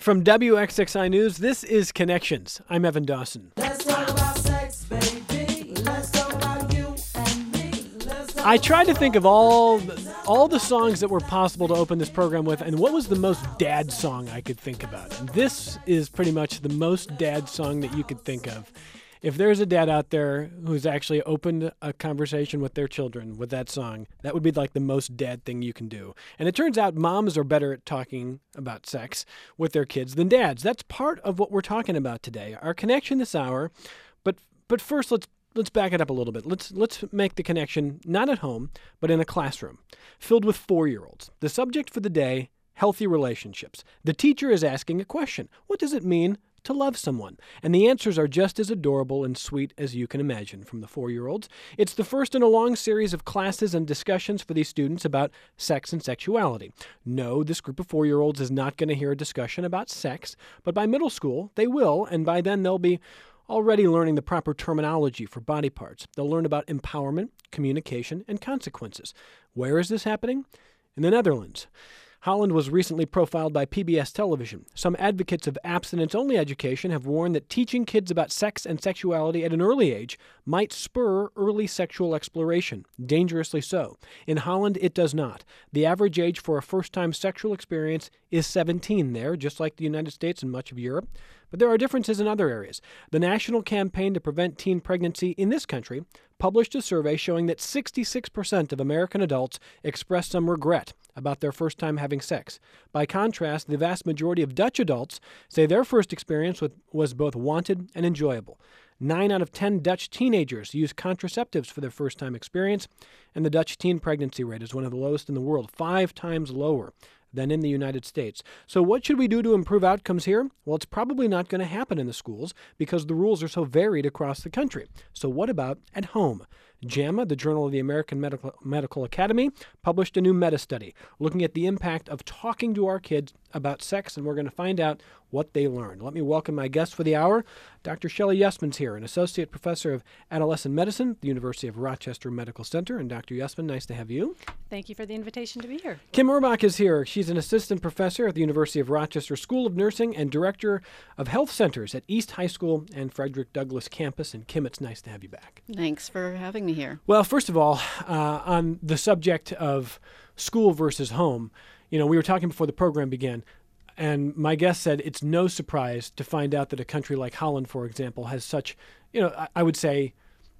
From WXXI News, this is Connections. I'm Evan Dawson. Let's talk about sex, baby. Let's talk about you and me. I tried to think of all the songs that were possible to open this program with, and what was the most dad song I could think about. And this is pretty much the most dad song that you could think of. If there's a dad out there who's actually opened a conversation with their children with that song, that would be like the most dad thing you can do. And it turns out moms are better at talking about sex with their kids than dads. That's part of what we're talking about today. Our connection this hour, but first let's back it up a little bit. Let's make the connection not at home, but in a classroom filled with 4-year-olds. The subject for the day, healthy relationships. The teacher is asking a question. What does it mean to love someone? And the answers are just as adorable and sweet as you can imagine from the 4-year-olds. It's the first in a long series of classes and discussions for these students about sex and sexuality. No, this group of 4-year-olds is not going to hear a discussion about sex, but by middle school, they will, and by then they'll be already learning the proper terminology for body parts. They'll learn about empowerment, communication, and consequences. Where is this happening? In the Netherlands. Holland was recently profiled by PBS television. Some advocates of abstinence-only education have warned that teaching kids about sex and sexuality at an early age might spur early sexual exploration, dangerously so. In Holland, it does not. The average age for a first-time sexual experience is 17 there, just like the United States and much of Europe. But there are differences in other areas. The National Campaign to Prevent Teen Pregnancy in this country published a survey showing that 66% of American adults expressed some regret about their first time having sex. By contrast, the vast majority of Dutch adults say their first experience was both wanted and enjoyable. 9 out of 10 Dutch teenagers use contraceptives for their first time experience, and the Dutch teen pregnancy rate is one of the lowest in the world, 5 times lower than in the United States. So what should we do to improve outcomes here? Well, it's probably not going to happen in the schools because the rules are so varied across the country. So what about at home? JAMA, the Journal of the American Medical Academy, published a new meta-study looking at the impact of talking to our kids about sex, and we're going to find out what they learned. Let me welcome my guest for the hour. Dr. Shelley Yesman's here, an associate professor of adolescent medicine at the University of Rochester Medical Center. And Dr. Yesman, nice to have you. Thank you for the invitation to be here. Kim Urbach is here. She's an assistant professor at the University of Rochester School of Nursing and director of health centers at East High School and Frederick Douglass campus. And Kim, it's nice to have you back. Thanks for having me here. Well, first of all, on the subject of school versus home, we were talking before the program began, and my guest said it's no surprise to find out that a country like Holland, for example, has such, I would say,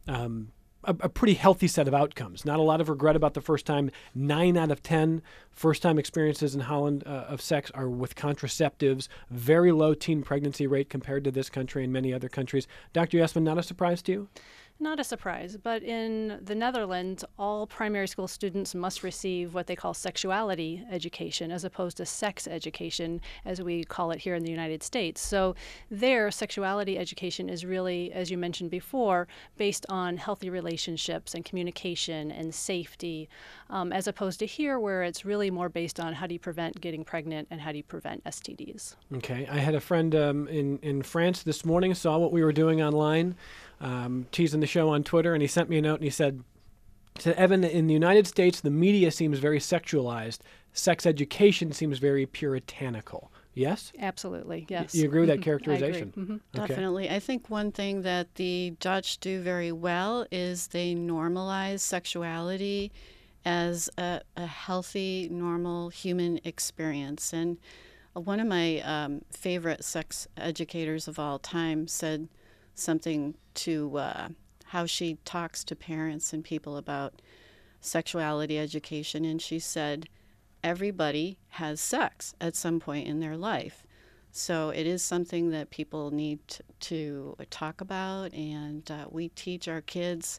a pretty healthy set of outcomes. Not a lot of regret about the first time. 9 out of 10 first-time experiences in Holland of sex are with contraceptives. Very low teen pregnancy rate compared to this country and many other countries. Dr. Yesman, not a surprise to you? Not a surprise, but in the Netherlands, all primary school students must receive what they call sexuality education as opposed to sex education, as we call it here in the United States. So their sexuality education is really, as you mentioned before, based on healthy relationships and communication and safety, as opposed to here where it's really more based on how do you prevent getting pregnant and how do you prevent STDs. Okay. I had a friend in France this morning, saw what we were doing online, teasing the show on Twitter, and he sent me a note and he said, Evan, in the United States, the media seems very sexualized. Sex education seems very puritanical. Yes? Absolutely, yes. You agree with that characterization? I agree. Okay. Definitely. I think one thing that the Dutch do very well is they normalize sexuality as a healthy, normal human experience. And one of my favorite sex educators of all time said something to how she talks to parents and people about sexuality education. And she said, everybody has sex at some point in their life. So it is something that people need to talk about. And we teach our kids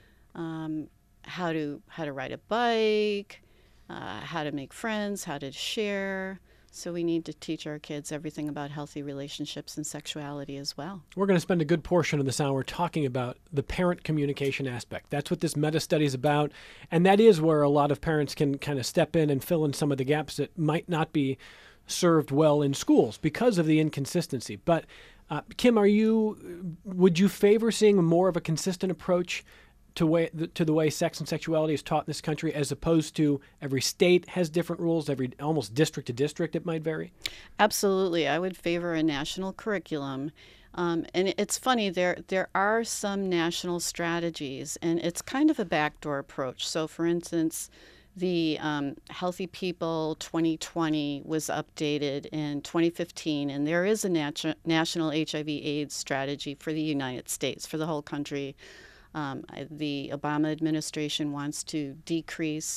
how to ride a bike, how to make friends, how to share. So we need to teach our kids everything about healthy relationships and sexuality as well. We're going to spend a good portion of this hour talking about the parent communication aspect. That's what this meta-study is about, and that is where a lot of parents can kind of step in and fill in some of the gaps that might not be served well in schools because of the inconsistency. But Kim, would you favor seeing more of a consistent approach to the way sex and sexuality is taught in this country, as opposed to every state has different rules, almost district to district it might vary? Absolutely. I would favor a national curriculum. And it's funny, there are some national strategies, and it's kind of a backdoor approach. So, for instance, the Healthy People 2020 was updated in 2015, and there is a national HIV/AIDS strategy for the United States, for the whole country. The Obama administration wants to decrease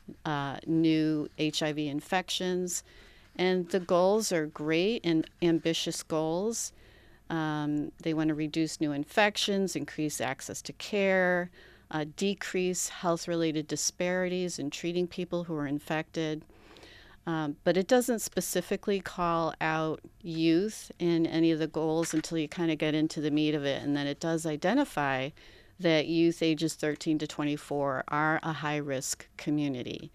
new HIV infections, and the goals are great and ambitious goals. They want to reduce new infections, increase access to care, decrease health-related disparities in treating people who are infected. But it doesn't specifically call out youth in any of the goals until you kind of get into the meat of it. And then it does identify that youth ages 13 to 24 are a high-risk community.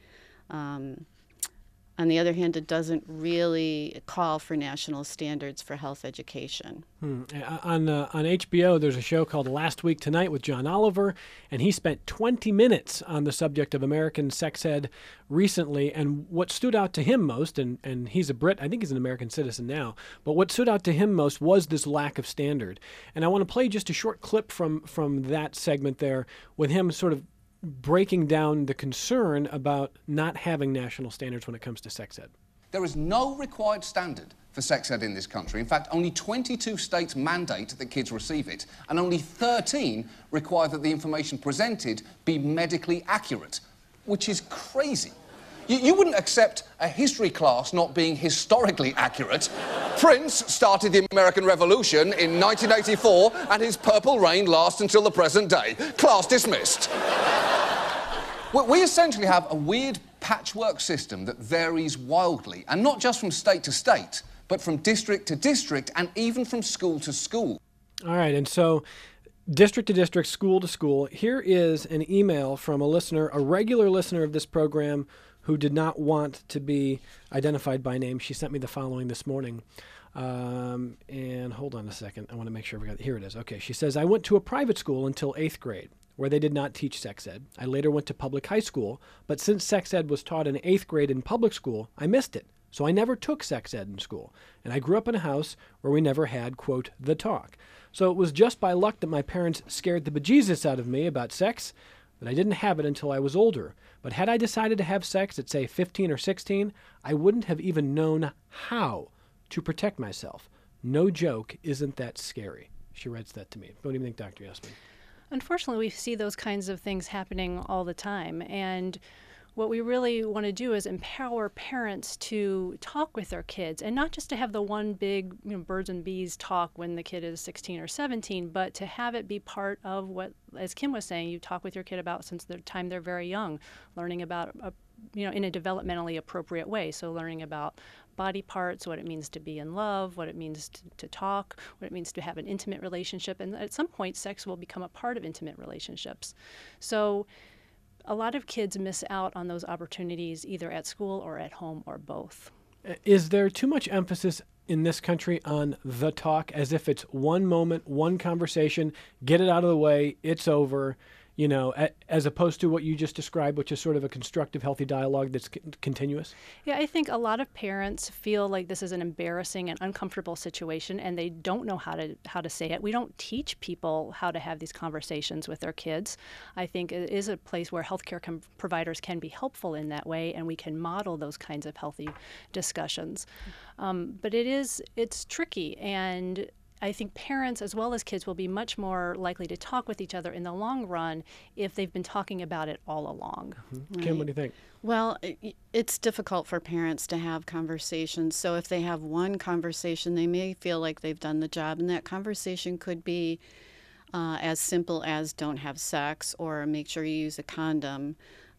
On the other hand, it doesn't really call for national standards for health education. On HBO, there's a show called Last Week Tonight with John Oliver, and he spent 20 minutes on the subject of American sex ed recently. And what stood out to him most, and he's a Brit, I think he's an American citizen now, but what stood out to him most was this lack of standard. And I want to play just a short clip from that segment there with him sort of breaking down the concern about not having national standards when it comes to sex ed. There is no required standard for sex ed in this country. In fact, only 22 states mandate that kids receive it, and only 13 require that the information presented be medically accurate, which is crazy. You wouldn't accept a history class not being historically accurate. Prince started the American Revolution in 1984, and his purple reign lasts until the present day. Class dismissed. We essentially have a weird patchwork system that varies wildly, and not just from state to state, but from district to district, and even from school to school. All right, and so district to district, school to school. Here is an email from a listener, a regular listener of this program, who did not want to be identified by name. She sent me the following this morning. And hold on a second. I want to make sure we got it. Here it is. Okay, she says, I went to a private school until 8th grade, where they did not teach sex ed. I later went to public high school, but since sex ed was taught in 8th grade in public school, I missed it. So I never took sex ed in school. And I grew up in a house where we never had, quote, the talk. So it was just by luck that my parents scared the bejesus out of me about sex, that I didn't have it until I was older. But had I decided to have sex at, say, 15 or 16, I wouldn't have even known how to protect myself. No joke, isn't that scary? She writes that to me. What do you think, Dr. Yasmin? Unfortunately, we see those kinds of things happening all the time. And what we really want to do is empower parents to talk with their kids, and not just to have the one big birds and bees talk when the kid is 16 or 17, but to have it be part of what, as Kim was saying, you talk with your kid about since the time they're very young, learning about, in a developmentally appropriate way. So learning about body parts, what it means to be in love, what it means to talk, what it means to have an intimate relationship. And at some point, sex will become a part of intimate relationships. So a lot of kids miss out on those opportunities either at school or at home or both. Is there too much emphasis in this country on the talk, as if it's one moment, one conversation, get it out of the way, it's over, as opposed to what you just described, which is sort of a constructive, healthy dialogue that's continuous? Yeah, I think a lot of parents feel like this is an embarrassing and uncomfortable situation, and they don't know how to say it. We don't teach people how to have these conversations with their kids. I think it is a place where healthcare providers can be helpful in that way, and we can model those kinds of healthy discussions. But it's tricky, and I think parents as well as kids will be much more likely to talk with each other in the long run if they've been talking about it all along. Mm-hmm. Kim, what do you think? Well, it's difficult for parents to have conversations. So if they have one conversation, they may feel like they've done the job. And that conversation could be as simple as don't have sex or make sure you use a condom.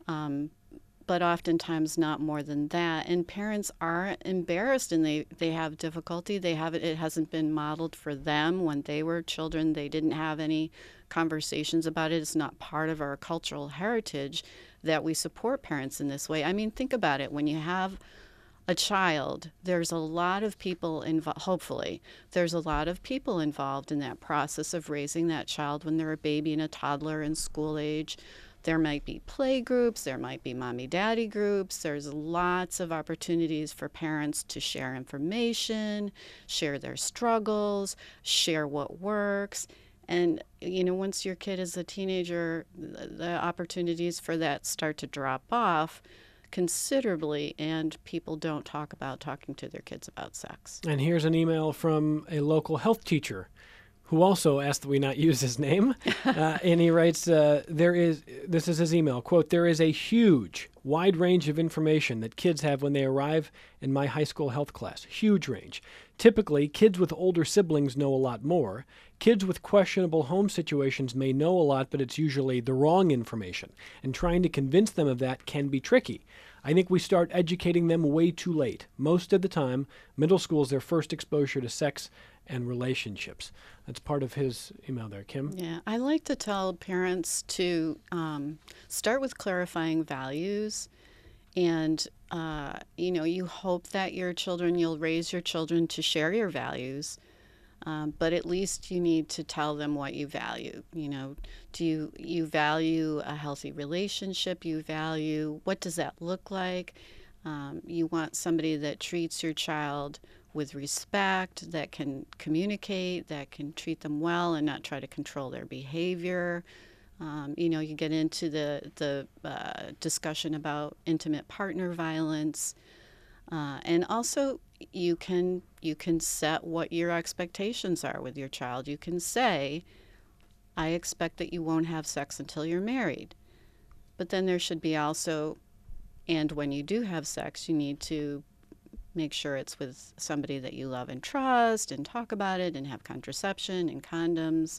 But oftentimes not more than that. And parents are embarrassed and they have difficulty. It hasn't been modeled for them when they were children. They didn't have any conversations about it. It's not part of our cultural heritage that we support parents in this way. I mean, think about it. When you have a child, there's a lot of people involved. Hopefully, there's a lot of people involved in that process of raising that child when they're a baby and a toddler in school age. There might be play groups, there might be mommy-daddy groups. There's lots of opportunities for parents to share information, share their struggles, share what works. And, once your kid is a teenager, the opportunities for that start to drop off considerably, and people don't talk about talking to their kids about sex. And here's an email from a local health teacher who also asked that we not use his name. And he writes, this is his email, quote, "There is a huge, wide range of information that kids have when they arrive in my high school health class. Huge range. Typically, kids with older siblings know a lot more. Kids with questionable home situations may know a lot, but it's usually the wrong information. And trying to convince them of that can be tricky. I think we start educating them way too late. Most of the time, middle school is their first exposure to sex and relationships." That's part of his email there, Kim. Yeah, I like to tell parents to start with clarifying values. And, you hope that you'll raise your children to share your values. But at least you need to tell them what you value. Do you value a healthy relationship? What does that look like? You want somebody that treats your child with respect, that can communicate, that can treat them well and not try to control their behavior. You get into the discussion about intimate partner violence. And also, you can set what your expectations are with your child. You can say, I expect that you won't have sex until you're married. But then there should be also, and when you do have sex, you need to make sure it's with somebody that you love and trust, and talk about it, and have contraception and condoms.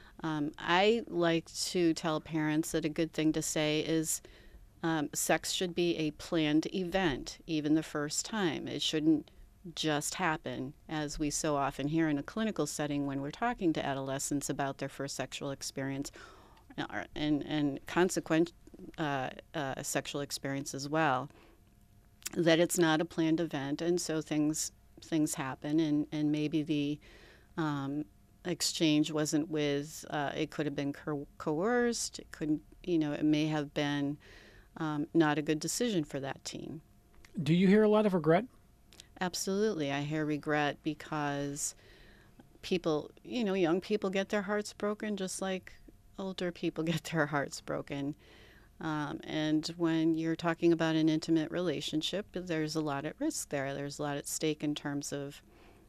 I like to tell parents that a good thing to say is, sex should be a planned event, even the first time. It shouldn't just happen, as we so often hear in a clinical setting when we're talking to adolescents about their first sexual experience and consequent sexual experience as well, that it's not a planned event, and so things happen, and maybe the exchange wasn't with, it could have been coerced, it may have been not a good decision for that teen. Do you hear a lot of regret? Absolutely. I hear regret because people, young people get their hearts broken just like older people get their hearts broken. And when you're talking about an intimate relationship, there's a lot at risk there. There's a lot at stake in terms of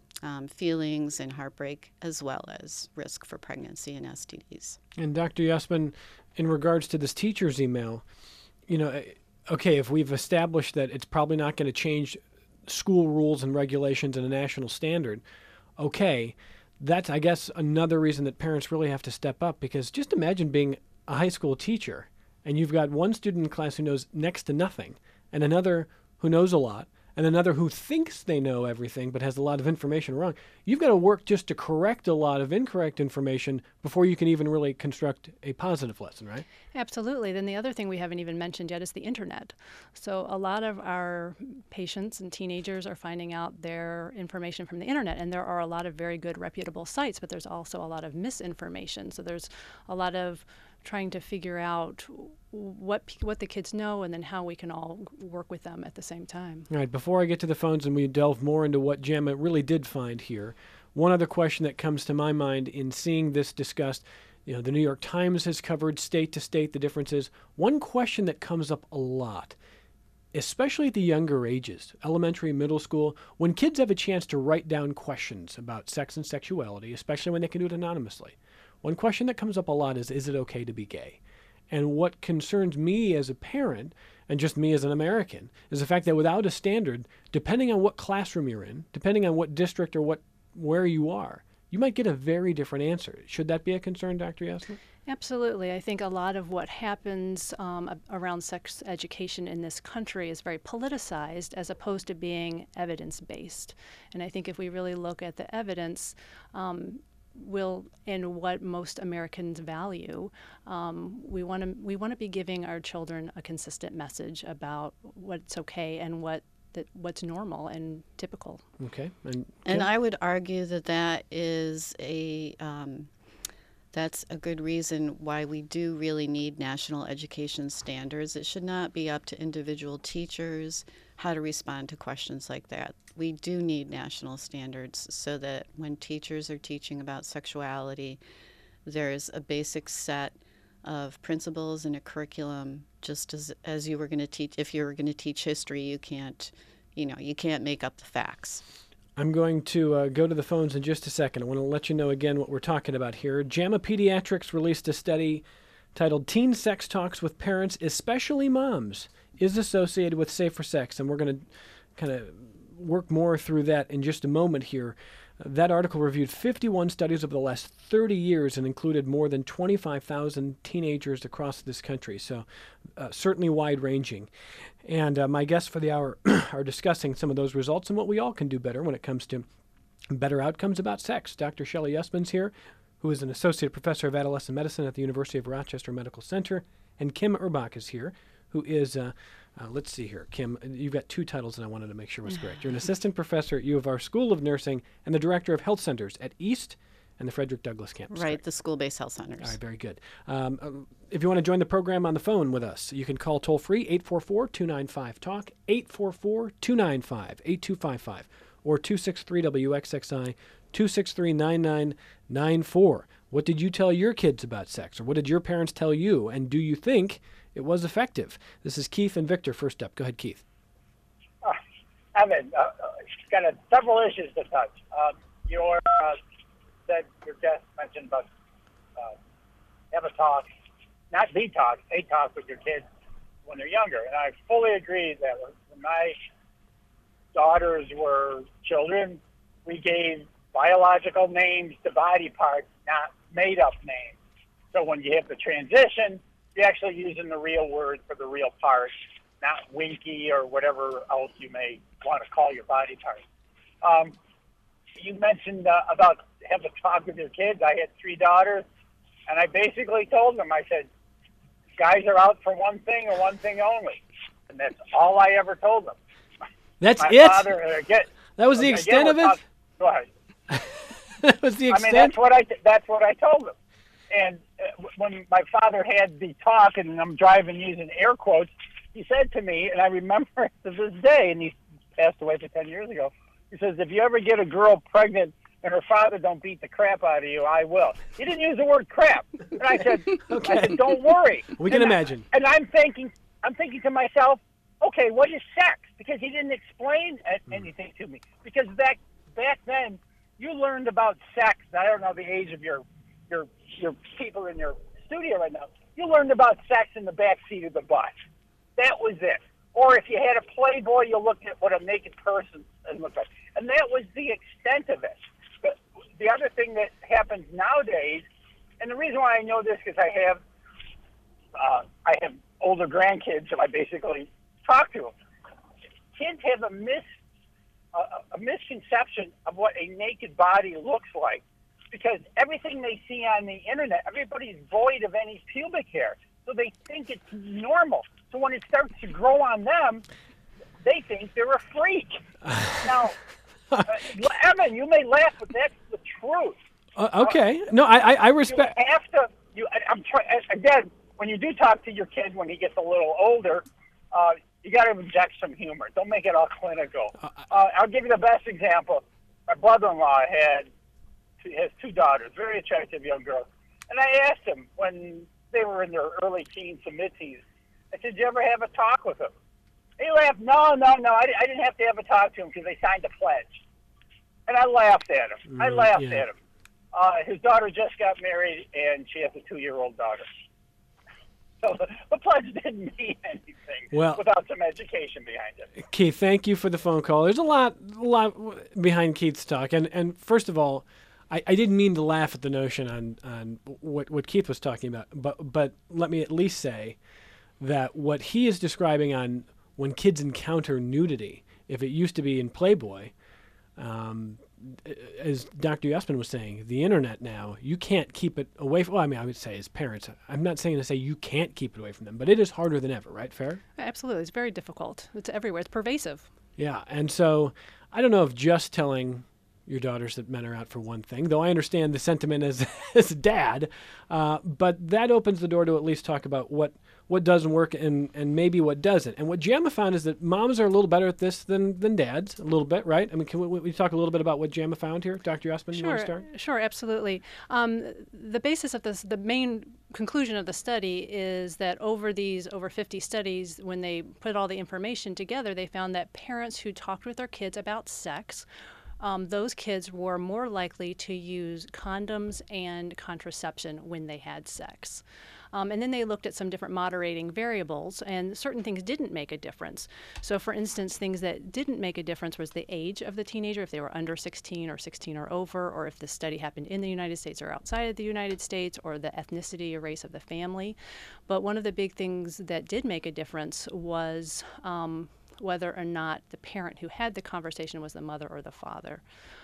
feelings and heartbreak, as well as risk for pregnancy and STDs. And Dr. Yesman, in regards to this teacher's email, okay, if we've established that it's probably not going to change school rules and regulations and a national standard, okay, that's, I guess, another reason that parents really have to step up, because just imagine being a high school teacher and you've got one student in class who knows next to nothing, and another who knows a lot, and another who thinks they know everything but has a lot of information wrong. You've got to work just to correct a lot of incorrect information before you can even really construct a positive lesson, right? Absolutely. Then the other thing we haven't even mentioned yet is the internet. So a lot of our patients and teenagers are finding out their information from the internet, and there are a lot of very good reputable sites, but there's also a lot of misinformation. So there's a lot of trying to figure out what the kids know, and then how we can all work with them at the same time. All right, before I get to the phones and we delve more into what Gemma really did find here, one other question that comes to my mind in seeing this discussed, the New York Times has covered state to state the differences. One question that comes up a lot, especially at the younger ages, elementary, middle school, when kids have a chance to write down questions about sex and sexuality, especially when they can do it anonymously. One question that comes up a lot is it okay to be gay? And what concerns me as a parent, and just me as an American, is the fact that without a standard, depending on what classroom you're in, depending on what district or where you are, you might get a very different answer. Should that be a concern, Dr. Yesman? Absolutely. I think a lot of what happens around sex education in this country is very politicized as opposed to being evidence-based. And I think if we really look at the evidence, and what most Americans value, we want to be giving our children a consistent message about what's okay and what what's normal and typical. Okay. And And I would argue that that is that's a good reason why we do really need national education standards. It should not be up to individual teachers how to respond to questions like that. We do need national standards so that when teachers are teaching about sexuality, there's a basic set of principles and a curriculum, just as you were going to teach. If you were going to teach history, you can't make up the facts. I'm going to go to the phones in just a second. I want to let you know again what we're talking about here. JAMA Pediatrics released a study titled Teen Sex Talks with Parents, Especially Moms, is Associated with Safer Sex. And we're going to kind of work more through that in just a moment here. That article reviewed 51 studies over the last 30 years and included more than 25,000 teenagers across this country, so certainly wide-ranging. And my guests for the hour are discussing some of those results and what we all can do better when it comes to better outcomes about sex. Dr. Shelley Usman's here, who is an associate professor of adolescent medicine at the University of Rochester Medical Center, and Kim Urbach is here, who is let's see here. Kim, you've got two titles and I wanted to make sure was correct. You're an assistant professor at U of R School of Nursing and the director of health centers at East and the Frederick Douglass campus. Right, the school-based health centers. All right, very good. If you want to join the program on the phone with us, you can call toll-free 844-295-TALK, 844-295-8255, or 263-WXXI, 263-9994. What did you tell your kids about sex, or what did your parents tell you, and do you think it was effective? This is Keith and Victor first up. Go ahead, Keith. Evan, kind of several issues to touch. Your guest mentioned about have a talk, not the talk, a talk with your kids when they're younger. And I fully agree that when my daughters were children, we gave biological names to body parts, not made-up names. So when you hit the transition, you're actually using the real word for the real part, not winky or whatever else you may want to call your body part. You mentioned about have a talk with your kids. I had 3 daughters, and I basically told them, I said, guys are out for one thing and one thing only. And that's all I ever told them. That's My it? Father, That was the extent of it? Go ahead. That was the extent? I mean, that's what I told them. And when my father had the talk, and I'm driving using air quotes, he said to me, and I remember it to this day, and he passed away for 10 years ago, he says, if you ever get a girl pregnant and her father don't beat the crap out of you, I will. He didn't use the word crap. And I said, Okay. I said, don't worry. We can imagine. And I'm thinking to myself, okay, what is sex? Because he didn't explain anything to me. Because back then, you learned about sex. I don't know the age of your people in your studio right now. You learned about sex in the back seat of the bus. That was it. Or if you had a Playboy, you looked at what a naked person looked like. And that was the extent of it. But the other thing that happens nowadays, and the reason why I know this is I have older grandkids, so I basically talk to them. Kids have a misconception of what a naked body looks like because everything they see on the internet, everybody's void of any pubic hair, so they think it's normal. So when it starts to grow on them, they think they're a freak. Now, Evan, you may laugh, but that's the truth. Okay. No, I respect. You have to. I'm trying again. When you do talk to your kid when he gets a little older, you got to inject some humor. Don't make it all clinical. I'll give you the best example. My brother-in-law has 2 daughters, very attractive young girls, and I asked him when they were in their early teens to mid-teens. I said, "Did you ever have a talk with them?" He laughed. No. I didn't have to have a talk to him because they signed a pledge. And I laughed at him. At him. His daughter just got married, and she has a 2-year-old daughter. So the pledge didn't mean anything without some education behind it. Keith, thank you for the phone call. There's a lot behind Keith's talk. And first of all, I didn't mean to laugh at the notion on what Keith was talking about. But let me at least say that what he is describing on when kids encounter nudity, if it used to be in Playboy, as Dr. Usman was saying, the internet now, you can't keep it away from, I would say as parents, I'm not saying to say you can't keep it away from them, but it is harder than ever, right? Fair? Absolutely. It's very difficult. It's everywhere. It's pervasive. Yeah, and so I don't know if just telling your daughters that men are out for one thing, though I understand the sentiment as as a dad, but that opens the door to at least talk about what doesn't work and maybe what doesn't. And what JAMA found is that moms are a little better at this than dads, a little bit, right? I mean, can we talk a little bit about what JAMA found here? Dr. Osman, you want to start? Sure, absolutely. The basis of this, the main conclusion of the study is that over 50 studies, when they put all the information together, they found that parents who talked with their kids about sex, those kids were more likely to use condoms and contraception when they had sex. And then they looked at some different moderating variables, and certain things didn't make a difference. So, for instance, things that didn't make a difference was the age of the teenager, if they were under 16 or 16 or over, or if the study happened in the United States or outside of the United States, or the ethnicity or race of the family. But one of the big things that did make a difference was whether or not the parent who had the conversation was the mother or the father.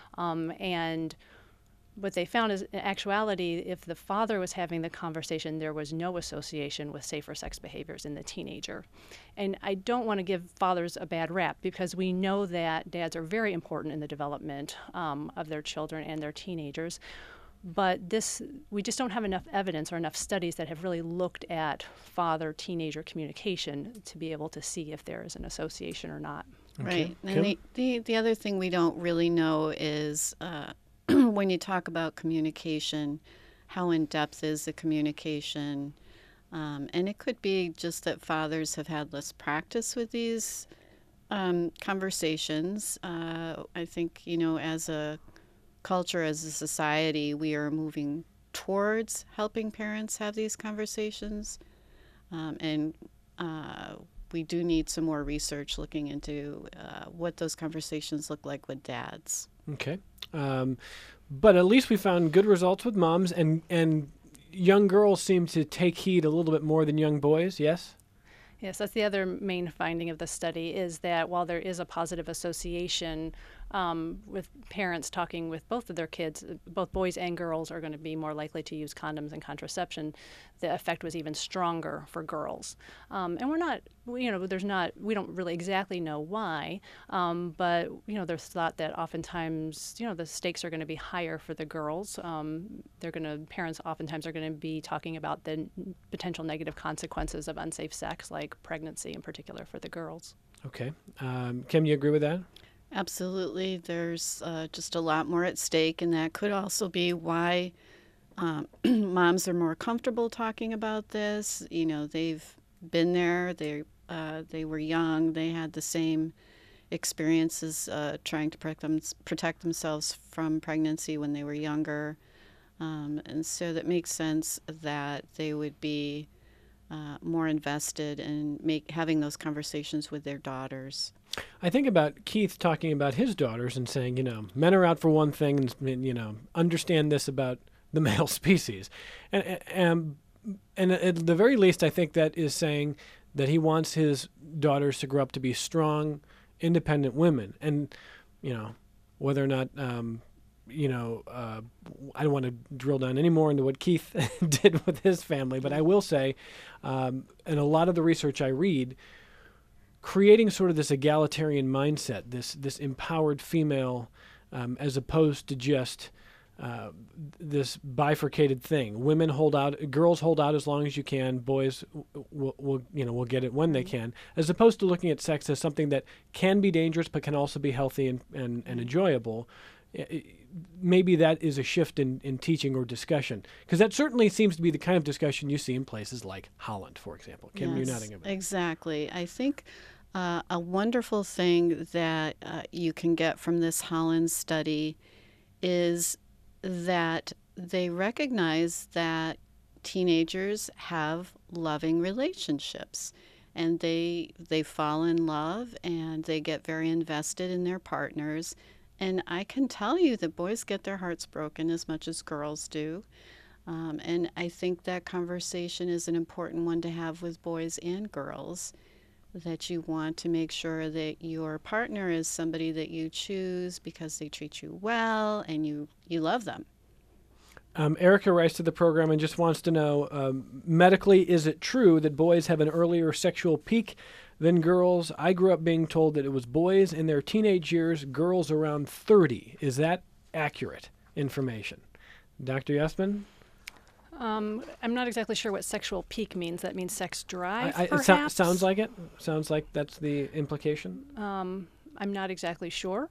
And what they found is, in actuality, if the father was having the conversation, there was no association with safer sex behaviors in the teenager. And I don't want to give fathers a bad rap, because we know that dads are very important in the development of their children and their teenagers. But we just don't have enough evidence or enough studies that have really looked at father-teenager communication to be able to see if there is an association or not. Right. And the other thing we don't really know is when you talk about communication, how in-depth is the communication? And it could be just that fathers have had less practice with these conversations. I think, as a culture, as a society, we are moving towards helping parents have these conversations. And we do need some more research looking into what those conversations look like with dads. Okay. But at least we found good results with moms, and young girls seem to take heed a little bit more than young boys, yes? Yes, that's the other main finding of the study, is that while there is a positive association with parents talking with both of their kids, both boys and girls are going to be more likely to use condoms and contraception, the effect was even stronger for girls. And we don't really exactly know why, but, there's thought that oftentimes, the stakes are going to be higher for the girls. Parents oftentimes are going to be talking about the potential negative consequences of unsafe sex, like pregnancy in particular for the girls. Okay. Kim, you agree with that? Absolutely. There's just a lot more at stake, and that could also be why moms are more comfortable talking about this. They've been there. They were young. They had the same experiences trying to protect themselves from pregnancy when they were younger. And so that makes sense that they would be more invested in having those conversations with their daughters. I think about Keith talking about his daughters and saying, men are out for one thing, and understand this about the male species. And at the very least, I think that is saying that he wants his daughters to grow up to be strong, independent women. And, whether or not, I don't want to drill down any more into what Keith did with his family, but I will say, in a lot of the research I read, creating sort of this egalitarian mindset, this empowered female, as opposed to just this bifurcated thing. Women hold out, girls hold out as long as you can. Boys will get it when they can. As opposed to looking at sex as something that can be dangerous but can also be healthy and enjoyable. Maybe that is a shift in teaching or discussion, because that certainly seems to be the kind of discussion you see in places like Holland, for example. Kim, Yes, you're nodding about. exactly. I think a wonderful thing that you can get from this Holland study is that they recognize that teenagers have loving relationships, and they fall in love and they get very invested in their partners. And I can tell you that boys get their hearts broken as much as girls do. And I think that conversation is an important one to have with boys and girls, that you want to make sure that your partner is somebody that you choose because they treat you well and you love them. Erica writes to the program and just wants to know, medically, is it true that boys have an earlier sexual peak than girls. I grew up being told that it was boys in their teenage years, girls around 30. Is that accurate information? Dr. Yesman? I'm not exactly sure what sexual peak means. That means sex drive, It perhaps? sounds like it. Sounds like that's the implication. I'm not exactly sure.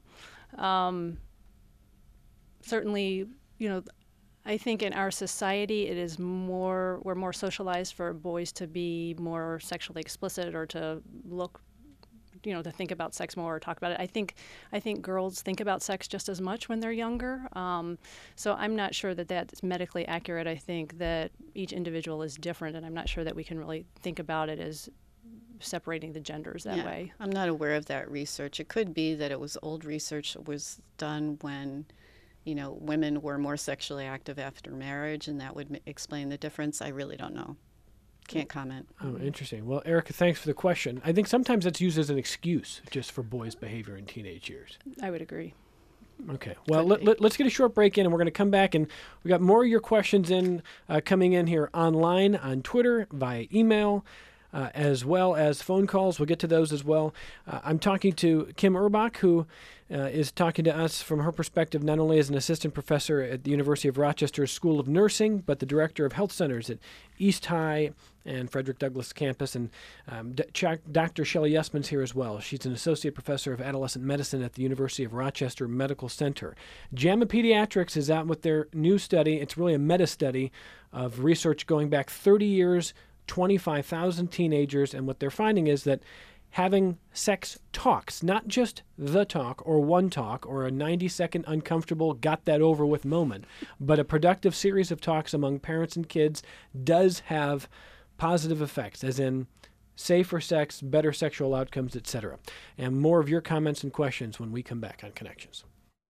Certainly, I think in our society we're more socialized for boys to be more sexually explicit or to look, to think about sex more or talk about it. I think girls think about sex just as much when they're younger. So I'm not sure that that's medically accurate. I think that each individual is different, and I'm not sure that we can really think about it as separating the genders that way. I'm not aware of that research. It could be that it was old research that was done when women were more sexually active after marriage, and that would explain the difference. I really don't know. Can't comment. Oh, interesting. Well, Erica, thanks for the question. I think sometimes that's used as an excuse just for boys' behavior in teenage years. I would agree. Okay. Well, let's get a short break in, and we're going to come back, and we got more of your questions coming in here online, on Twitter, via email, as well as phone calls. We'll get to those as well. I'm talking to Kim Urbach, who is talking to us from her perspective, not only as an assistant professor at the University of Rochester's School of Nursing, but the director of health centers at East High and Frederick Douglass campus. And Dr. Shelley Yesman's here as well. She's an associate professor of adolescent medicine at the University of Rochester Medical Center. JAMA Pediatrics is out with their new study. It's really a meta-study of research going back 30 years, 25,000 teenagers, and what they're finding is that having sex talks, not just the talk or one talk or a 90-second uncomfortable got that over with moment, but a productive series of talks among parents and kids does have positive effects, as in safer sex, better sexual outcomes, etc. And more of your comments and questions when we come back on Connections.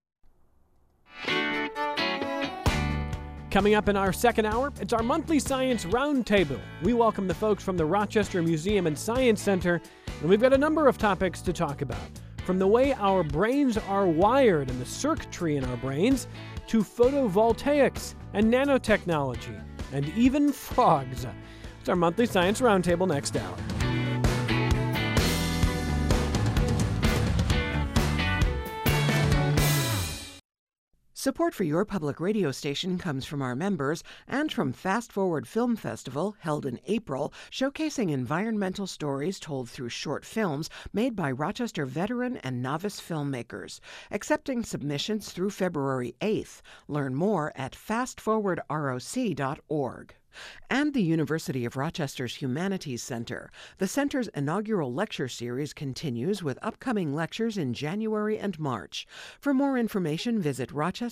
Coming up in our second hour, it's our monthly Science Roundtable. We welcome the folks from the Rochester Museum and Science Center, and we've got a number of topics to talk about. From the way our brains are wired and the circuitry in our brains, to photovoltaics and nanotechnology, and even frogs. It's our monthly Science Roundtable next hour. Support for your public radio station comes from our members and from Fast Forward Film Festival, held in April, showcasing environmental stories told through short films made by Rochester veteran and novice filmmakers. Accepting submissions through February 8th. Learn more at fastforwardroc.org. And the University of Rochester's Humanities Center. The center's inaugural lecture series continues with upcoming lectures in January and March. For more information, visit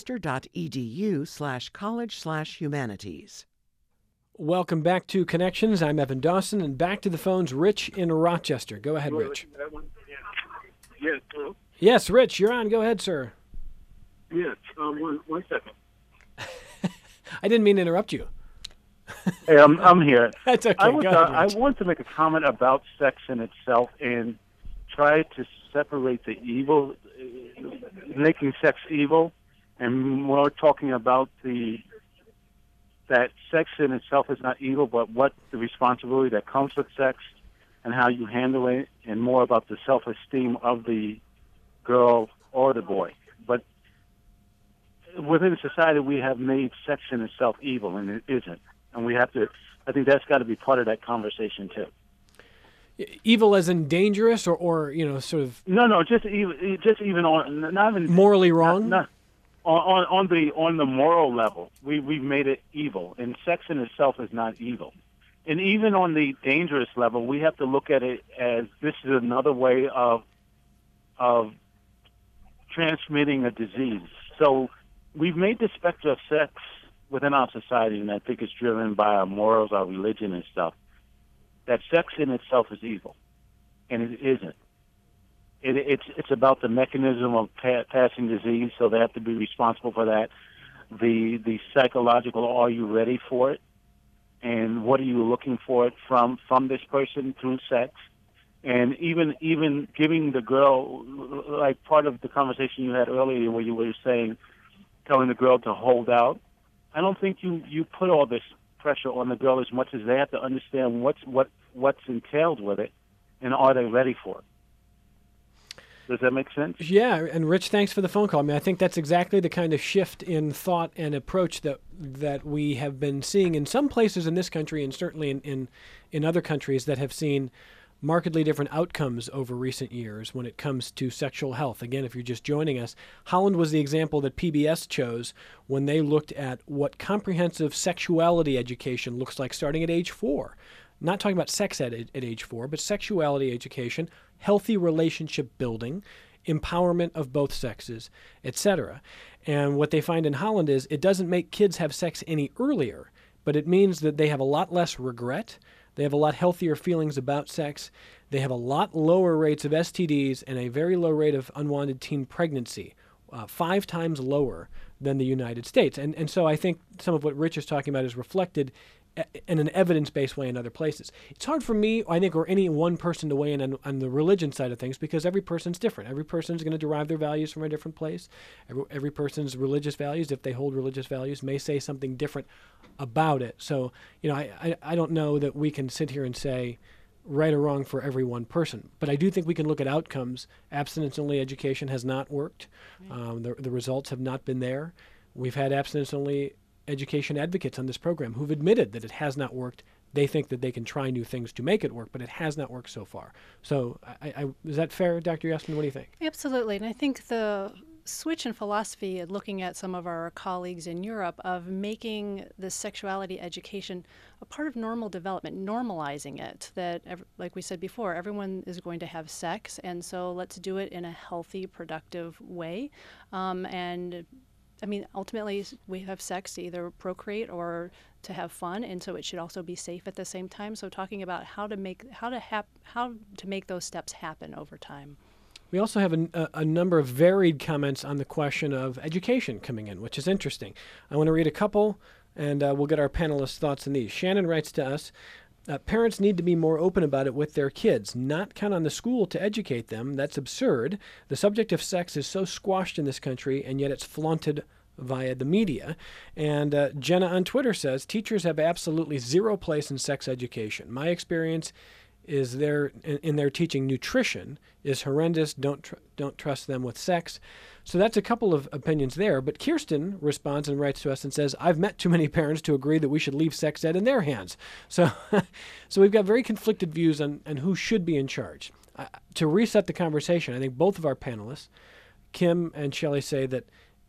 rochester.edu/college/humanities. Welcome back to Connections. I'm Evan Dawson, and back to the phones, Rich in Rochester. Go ahead, Rich. Yes, hello? Yes, Rich, you're on. Go ahead, sir. Yes, one second. I didn't mean to interrupt you. Hey, I'm here. That's okay. I Go ahead, I Rich. want to make a comment about sex in itself and try to separate the evil, making sex evil, and more talking about that sex in itself is not evil, but what the responsibility that comes with sex and how you handle it, and more about the self-esteem of the girl or the boy. But within society, we have made sex in itself evil, and it isn't. And we have to, I think that's got to be part of that conversation, too. Evil as in dangerous or sort of... No, just even on, not even... Morally wrong? Not, on the moral level, we've made it evil. And sex in itself is not evil. And even on the dangerous level, we have to look at it as this is another way of transmitting a disease. So we've made the specter of sex within our society, and I think it's driven by our morals, our religion and stuff, that sex in itself is evil. And it isn't. It's about the mechanism of passing disease, so they have to be responsible for that. The psychological, are you ready for it? And what are you looking for it from this person through sex? And even giving the girl, like part of the conversation you had earlier where you were saying, telling the girl to hold out, I don't think you put all this pressure on the girl as much as they have to understand what's entailed with it and are they ready for it? Does that make sense? Yeah, and Rich, thanks for the phone call. I mean, I think that's exactly the kind of shift in thought and approach that we have been seeing in some places in this country, and certainly in other countries that have seen markedly different outcomes over recent years when it comes to sexual health. Again, if you're just joining us, Holland was the example that PBS chose when they looked at what comprehensive sexuality education looks like starting at age 4. Not talking about sex ed at age 4, but sexuality education, healthy relationship building, empowerment of both sexes, etc. And what they find in Holland is it doesn't make kids have sex any earlier, but it means that they have a lot less regret. They have a lot healthier feelings about sex. They have a lot lower rates of STDs and a very low rate of unwanted teen pregnancy, 5 times lower than the United States. And so I think some of what Rich is talking about is reflected in an evidence-based way in other places. It's hard for me, I think, or any one person to weigh in on the religion side of things because every person's different. Every person's going to derive their values from a different place. Every person's religious values, if they hold religious values, may say something different about it. So, I don't know that we can sit here and say right or wrong for every one person. But I do think we can look at outcomes. Abstinence-only education has not worked. The results have not been there. We've had abstinence-only education advocates on this program who've admitted that it has not worked. They think that they can try new things to make it work, but it has not worked so far. So is that fair, Dr. Yasmin? What do you think? Absolutely. And I think the switch in philosophy and looking at some of our colleagues in Europe of making the sexuality education a part of normal development, normalizing it, that, like we said before, everyone is going to have sex, and so let's do it in a healthy, productive way. Ultimately, we have sex to either procreate or to have fun, and so it should also be safe at the same time. So, talking about how to make those steps happen over time. We also have a number of varied comments on the question of education coming in, which is interesting. I want to read a couple, and we'll get our panelists' thoughts on these. Shannon writes to us, parents need to be more open about it with their kids, not count on the school to educate them. That's absurd. The subject of sex is so squashed in this country, and yet it's flaunted via the media. And Jenna on Twitter says, teachers have absolutely zero place in sex education. My experience is in their teaching nutrition is horrendous. Don't trust them with sex. So that's a couple of opinions there. But Kirsten responds and writes to us and says, I've met too many parents to agree that we should leave sex ed in their hands. So we've got very conflicted views on who should be in charge. To reset the conversation, I think both of our panelists, Kim and Shelley, say that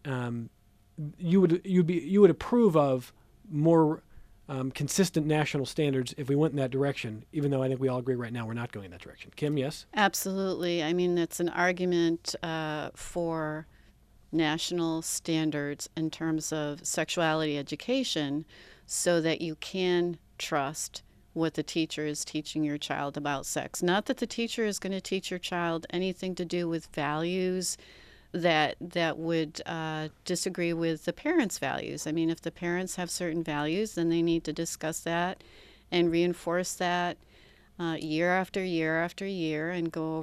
you would approve of more consistent national standards if we went in that direction, even though I think we all agree right now we're not going in that direction. Kim, yes? Absolutely. I mean, it's an argument for national standards in terms of sexuality education so that you can trust what the teacher is teaching your child about sex. Not that the teacher is going to teach your child anything to do with values that would disagree with the parents' values. I mean, if the parents have certain values, then they need to discuss that and reinforce that year after year after year, and go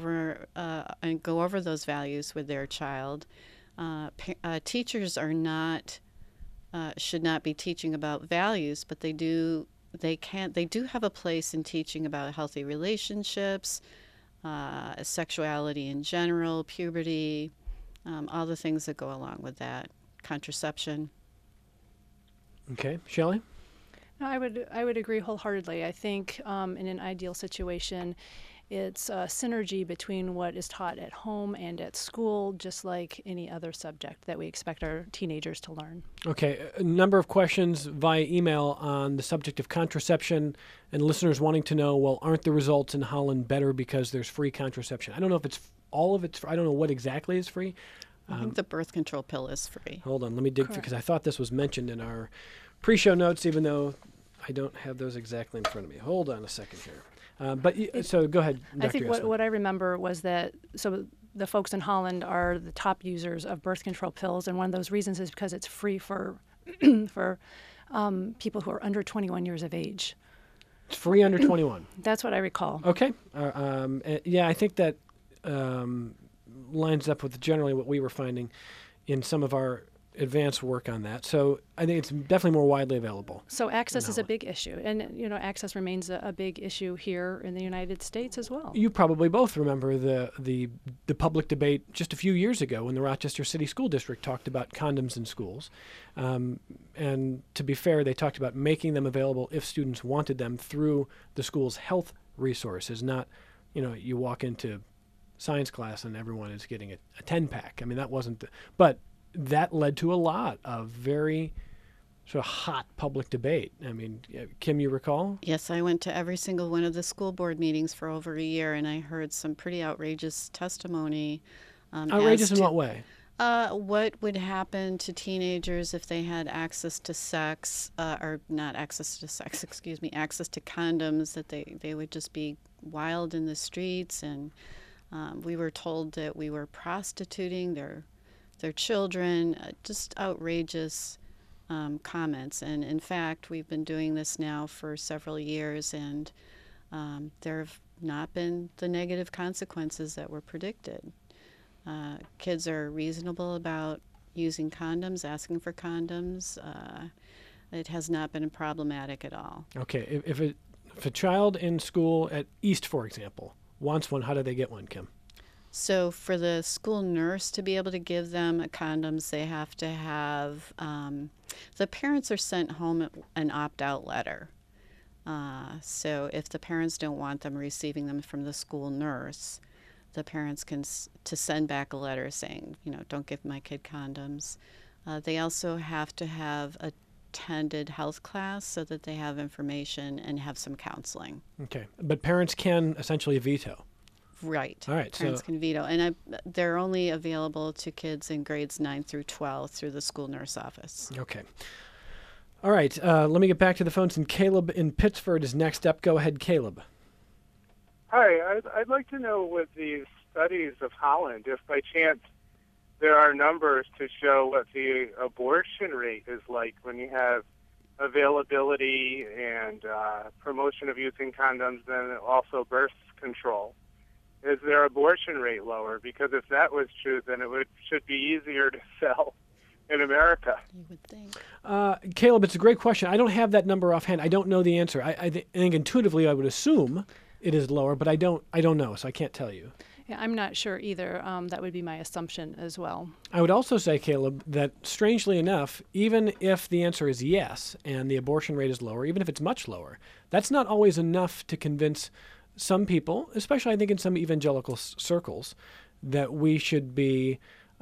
over those values with their child. Teachers should not be teaching about values, but they do have a place in teaching about healthy relationships, sexuality in general, puberty. All the things that go along with that, contraception. Okay, Shelley? No, I would agree wholeheartedly. I think in an ideal situation, it's a synergy between what is taught at home and at school, just like any other subject that we expect our teenagers to learn. Okay, a number of questions via email on the subject of contraception, and listeners wanting to know, well, aren't the results in Holland better because there's free contraception? I don't know if it's all of it's. I don't know what exactly is free. I think the birth control pill is free. Hold on, let me dig because I thought this was mentioned in our pre-show notes, even though I don't have those exactly in front of me. Hold on a second here. So go ahead, Dr. I think what I remember was that the folks in Holland are the top users of birth control pills, and one of those reasons is because it's free for people who are under 21 years of age. It's free under 21. That's what I recall. Okay. Yeah, I think that lines up with generally what we were finding in some of our advanced work on that. So I think it's definitely more widely available. So access is a big issue, and access remains a big issue here in the United States as well. You probably both remember the public debate just a few years ago when the Rochester City School District talked about condoms in schools. And to be fair, they talked about making them available if students wanted them through the school's health resources, not, you walk into science class and everyone is getting a 10-pack. I mean, that wasn't but that led to a lot of very sort of hot public debate. I mean, Kim, you recall? Yes, I went to every single one of the school board meetings for over a year, and I heard some pretty outrageous testimony. Outrageous in what way? What would happen to teenagers if they had access to sex, or not access to sex, excuse me, access to condoms, that they would just be wild in the streets, and we were told that we were prostituting their children, just outrageous comments. And in fact, we've been doing this now for several years, and there have not been the negative consequences that were predicted. Kids are reasonable about using condoms, asking for condoms. It has not been problematic at all. Okay. If a child in school at East, for example, wants one, how do they get one, Kim? So for the school nurse to be able to give them condoms, they have to have, the parents are sent home an opt-out letter. So if the parents don't want them receiving them from the school nurse, the parents can to send back a letter saying, don't give my kid condoms. They also have to have attended health class so that they have information and have some counseling. Okay. But parents can essentially veto. Right. All right. Parents can veto. And they're only available to kids in grades 9 through 12 through the school nurse office. Okay. All right. Let me get back to the phones. And Caleb in Pittsford is next up. Go ahead, Caleb. Hi. I'd like to know with these studies of Holland, if by chance there are numbers to show what the abortion rate is like when you have availability and promotion of using condoms and also birth control. Is their abortion rate lower? Because if that was true, then it should be easier to sell in America. You would think. Caleb, it's a great question. I don't have that number offhand. I don't know the answer. I think intuitively I would assume it is lower, but I don't know, so I can't tell you. Yeah, I'm not sure either. That would be my assumption as well. I would also say, Caleb, that strangely enough, even if the answer is yes and the abortion rate is lower, even if it's much lower, that's not always enough to convince some people, especially I think in some evangelical circles, that we should be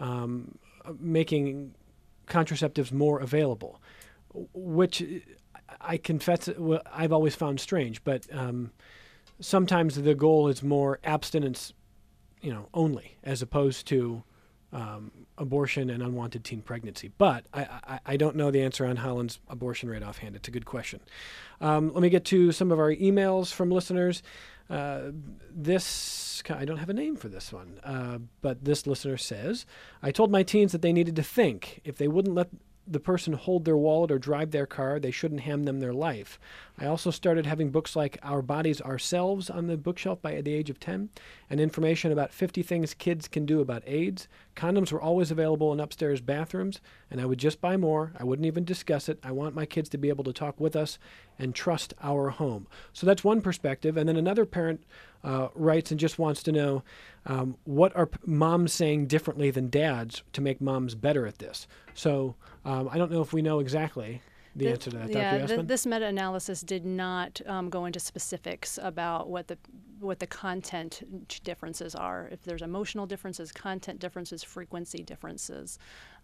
making contraceptives more available, which I confess I've always found strange. But sometimes the goal is more abstinence, only, as opposed to abortion and unwanted teen pregnancy. But I don't know the answer on Holland's abortion rate offhand. It's a good question. Let me get to some of our emails from listeners. I don't have a name for this one, but this listener says, I told my teens that they needed to think. If they wouldn't let the person hold their wallet or drive their car, they shouldn't hand them their life. I also started having books like Our Bodies Ourselves on the bookshelf by the age of 10, and information about 50 things kids can do about AIDS. Condoms were always available in upstairs bathrooms, and I would just buy more. I wouldn't even discuss it. I want my kids to be able to talk with us and trust our home. So that's one perspective. And then another parent writes and just wants to know, what are moms saying differently than dads to make moms better at this? So I don't know if we know exactly the answer to that. Dr. This meta-analysis did not go into specifics about what the content differences are. If there's emotional differences, content differences, frequency differences.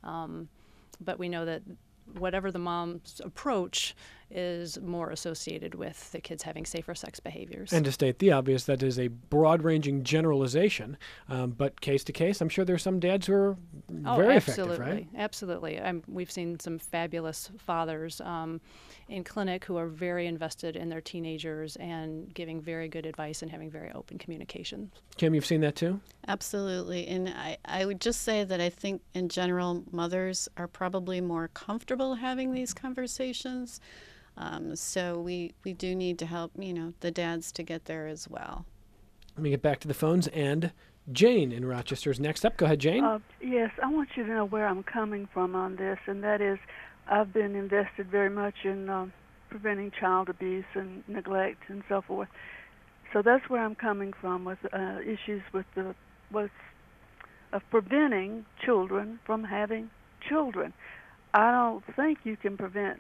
But we know that whatever the mom's approach is more associated with the kids having safer sex behaviors. And to state the obvious, that is a broad-ranging generalization, but case to case, I'm sure there's some dads who are very effective, right? Absolutely. We've seen some fabulous fathers in clinic who are very invested in their teenagers and giving very good advice and having very open communication. Kim, you've seen that too? Absolutely. And I would just say that I think in general, mothers are probably more comfortable having these conversations. So we do need to help, the dads to get there as well. Let me get back to the phones. And Jane in Rochester is next up. Go ahead, Jane. Yes, I want you to know where I'm coming from on this, and that is I've been invested very much in preventing child abuse and neglect and so forth. So that's where I'm coming from with issues with of preventing children from having children. I don't think you can prevent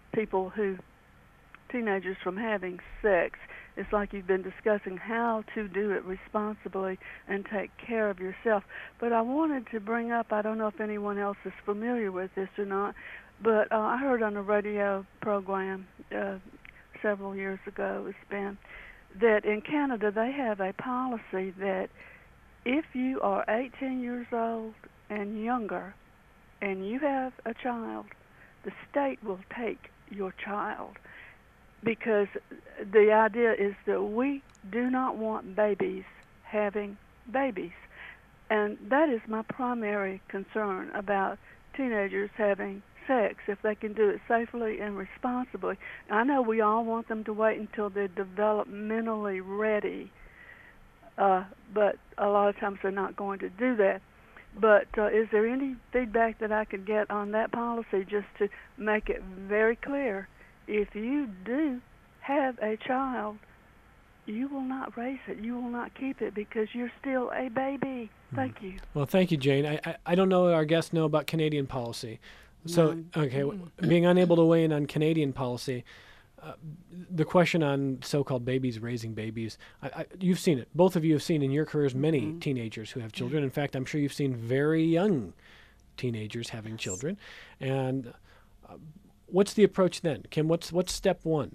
teenagers from having sex. It's like you've been discussing how to do it responsibly and take care of yourself. But I wanted to bring up, I don't know if anyone else is familiar with this or not, but I heard on a radio program several years ago, it's been, that in Canada they have a policy that if you are 18 years old and younger and you have a child, the state will take your child, because the idea is that we do not want babies having babies. And that is my primary concern about teenagers having sex, if they can do it safely and responsibly. I know we all want them to wait until they're developmentally ready, but a lot of times they're not going to do that. But is there any feedback that I could get on that policy, just to make it very clear? If you do have a child, you will not raise it. You will not keep it, because you're still a baby. Thank you. Well, thank you, Jane. I don't know what our guests know about Canadian policy. So, okay, being unable to weigh in on Canadian policy, the question on so-called babies raising babies, you've seen it. Both of you have seen in your careers many teenagers who have children. In fact, I'm sure you've seen very young teenagers having children. And what's the approach then? Kim, what's step one?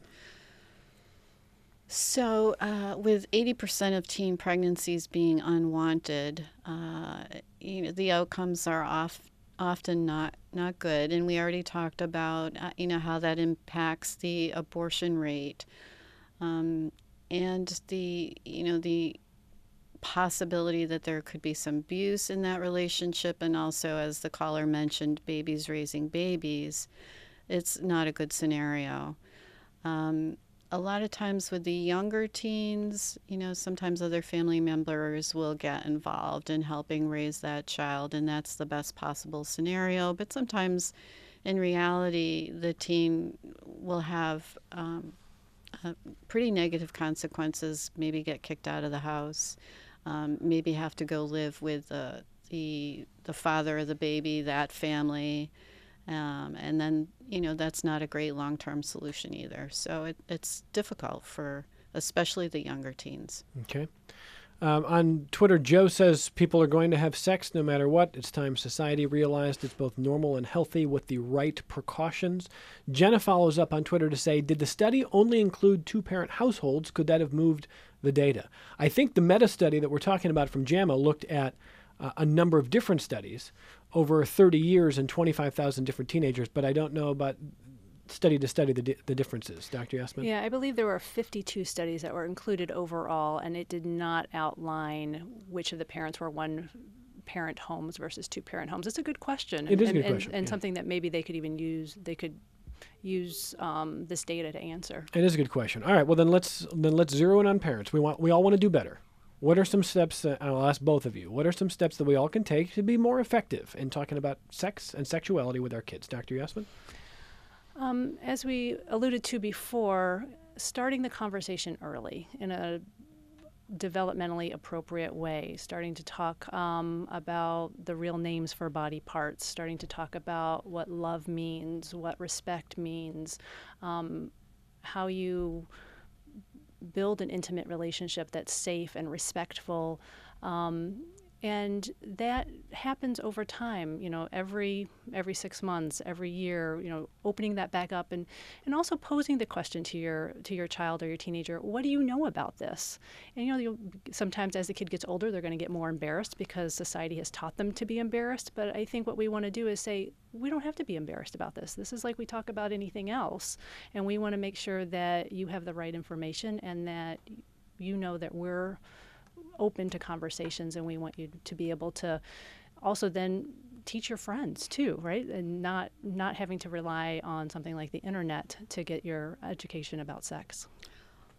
So with 80% of teen pregnancies being unwanted, the outcomes are often not good. And we already talked about, how that impacts the abortion rate, and the possibility that there could be some abuse in that relationship. And also, as the caller mentioned, babies raising babies. It's not a good scenario. A lot of times with the younger teens, sometimes other family members will get involved in helping raise that child, and that's the best possible scenario. But sometimes, in reality, the teen will have pretty negative consequences, maybe get kicked out of the house, maybe have to go live with the father of the baby, that family. And then, that's not a great long-term solution either. So it's difficult for especially the younger teens. Okay. On Twitter, Joe says people are going to have sex no matter what. It's time society realized it's both normal and healthy with the right precautions. Jenna follows up on Twitter to say, did the study only include two-parent households? Could that have moved the data? I think the meta-study that we're talking about from JAMA looked at a number of different studies over 30 years and 25,000 different teenagers, but I don't know about study to study the differences. Dr. Yasmin? Yeah, I believe there were 52 studies that were included overall, and it did not outline which of the parents were one-parent homes versus two-parent homes. It's a good question. It is a good question. And something that maybe they could use this data to answer. It is a good question. All right, well then let's zero in on parents. We all want to do better. What are some steps, I'll ask both of you, what are some steps that we all can take to be more effective in talking about sex and sexuality with our kids? Dr. Yasmin? As we alluded to before, starting the conversation early in a developmentally appropriate way, starting to talk about the real names for body parts, starting to talk about what love means, what respect means, how you build an intimate relationship that's safe and respectful. And that happens over time, every 6 months, every year, opening that back up and also posing the question to your child or your teenager, what do you know about this? And, sometimes as the kid gets older, they're going to get more embarrassed because society has taught them to be embarrassed. But I think what we want to do is say, we don't have to be embarrassed about this. This is like we talk about anything else. And we want to make sure that you have the right information and that you know that we're open to conversations, and we want you to be able to also then teach your friends too, right? And not having to rely on something like the internet to get your education about sex.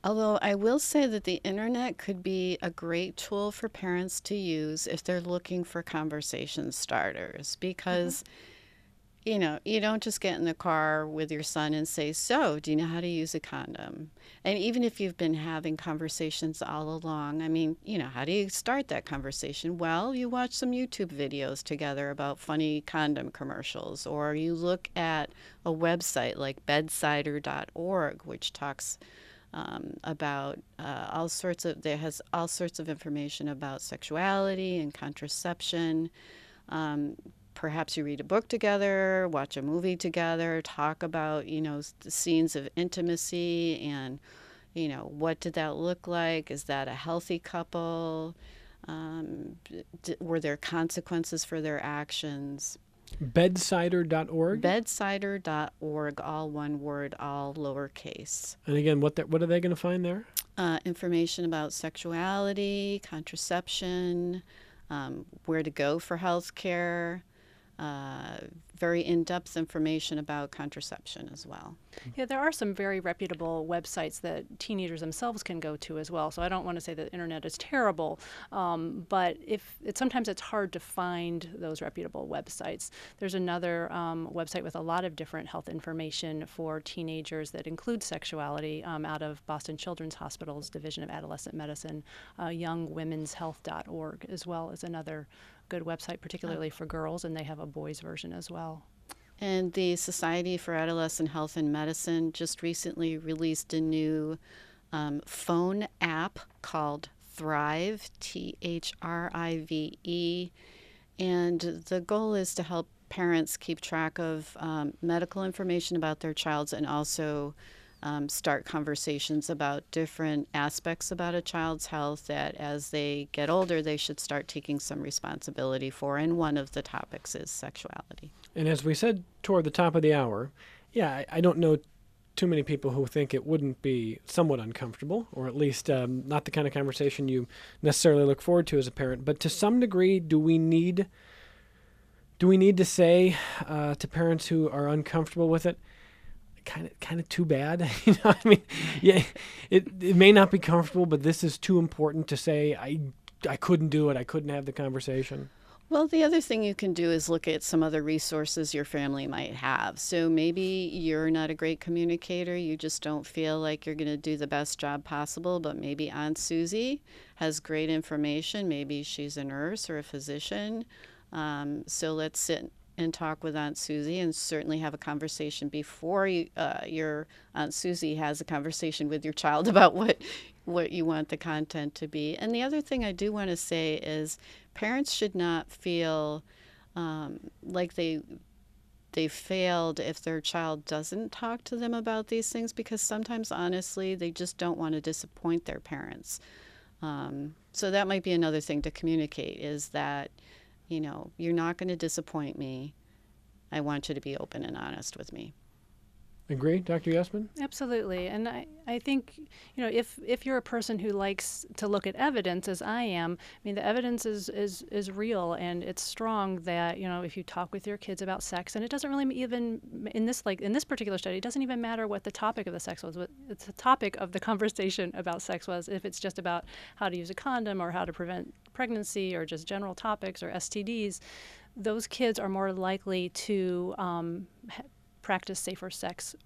Although I will say that the internet could be a great tool for parents to use if they're looking for conversation starters, because you don't just get in the car with your son and say, "So, do you know how to use a condom?" And even if you've been having conversations all along, I mean, how do you start that conversation? Well, you watch some YouTube videos together about funny condom commercials, or you look at a website like bedsider.org, which talks about there has all sorts of information about sexuality and contraception. Perhaps you read a book together, watch a movie together, talk about, the scenes of intimacy and, what did that look like? Is that a healthy couple? Were there consequences for their actions? Bedsider.org? Bedsider.org, all one word, all lowercase. And again, what are they going to find there? Information about sexuality, contraception, where to go for health care, very in-depth information about contraception as well. Yeah, there are some very reputable websites that teenagers themselves can go to as well. So I don't want to say that the internet is terrible, but sometimes it's hard to find those reputable websites. There's another website with a lot of different health information for teenagers that includes sexuality out of Boston Children's Hospital's Division of Adolescent Medicine, youngwomenshealth.org, as well as another good website, particularly for girls, and they have a boys version as well. And the Society for Adolescent Health and Medicine just recently released a new phone app called Thrive, Thrive. And the goal is to help parents keep track of medical information about their child and also start conversations about different aspects about a child's health that as they get older, they should start taking some responsibility for. And one of the topics is sexuality. And as we said toward the top of the hour, I don't know too many people who think it wouldn't be somewhat uncomfortable, or at least not the kind of conversation you necessarily look forward to as a parent. But to some degree, do we need to say to parents who are uncomfortable with it, kind of too bad? I mean, it may not be comfortable, but this is too important to say I couldn't do it. I couldn't have the conversation. Well, the other thing you can do is look at some other resources your family might have. So maybe you're not a great communicator. You just don't feel like you're going to do the best job possible, but maybe Aunt Susie has great information. Maybe she's a nurse or a physician. So let's sit and talk with Aunt Susie and certainly have a conversation before your Aunt Susie has a conversation with your child about what you want the content to be. And the other thing I do want to say is parents should not feel like they failed if their child doesn't talk to them about these things, because sometimes, honestly, they just don't want to disappoint their parents. So that might be another thing to communicate, is that, you're not going to disappoint me. I want you to be open and honest with me. Agree, Dr. Yesman? Absolutely. And I think, if you're a person who likes to look at evidence, as I am, I mean, the evidence is real and it's strong that, if you talk with your kids about sex, and it doesn't really even, in this particular study, it doesn't even matter what the topic of the sex was. It's the topic of the conversation about sex was. If it's just about how to use a condom or how to prevent pregnancy or just general topics or STDs, those kids are more likely to practice safer sex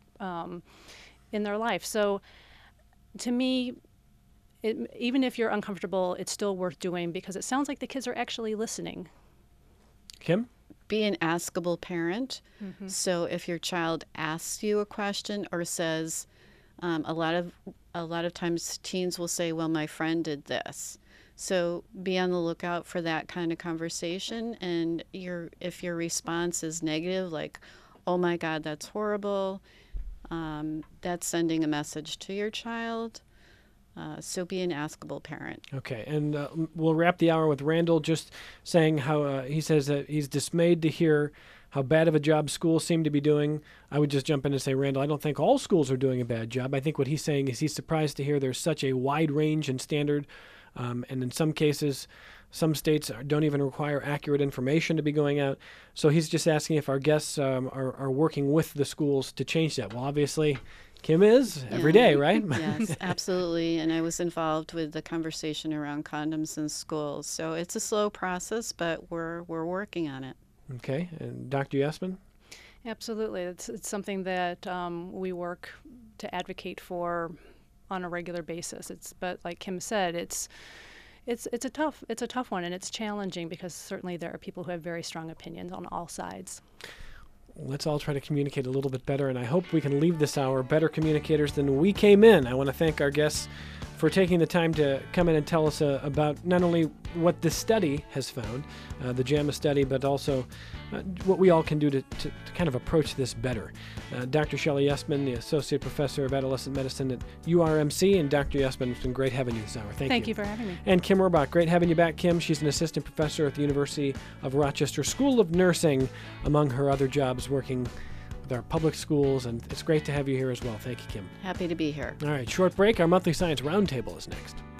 in their life. So to me, even if you're uncomfortable, it's still worth doing because it sounds like the kids are actually listening. Kim? Be an askable parent. Mm-hmm. So if your child asks you a question or says, a lot of times teens will say, well, my friend did this. So be on the lookout for that kind of conversation. And if your response is negative, like, oh my God, that's horrible, that's sending a message to your child. So be an askable parent. Okay, and we'll wrap the hour with Randall just saying how he says that he's dismayed to hear how bad of a job schools seem to be doing. I would just jump in and say, Randall, I don't think all schools are doing a bad job. I think what he's saying is he's surprised to hear there's such a wide range and standard And in some cases, some states don't even require accurate information to be going out. So he's just asking if our guests are working with the schools to change that. Well, obviously, Kim is every day, right? Yes, absolutely. And I was involved with the conversation around condoms in schools. So it's a slow process, but we're working on it. Okay. And Dr. Yesman? Absolutely. It's something that we work to advocate for on a regular basis. But like Kim said, it's a tough one, and it's challenging because certainly there are people who have very strong opinions on all sides. Let's all try to communicate a little bit better, and I hope we can leave this hour better communicators than we came in. I want to thank our guests for taking the time to come in and tell us about not only what this study has found, the JAMA study, but also what we all can do to kind of approach this better. Dr. Shelley Yesman, the Associate Professor of Adolescent Medicine at URMC, and Dr. Yesman, it's been great having you this hour. Thank you. Thank you for having me. And Kim Rohrbach, great having you back, Kim. She's an Assistant Professor at the University of Rochester School of Nursing, among her other jobs working with our public schools, and it's great to have you here as well. Thank you, Kim. Happy to be here. All right, short break. Our monthly Science Roundtable is next.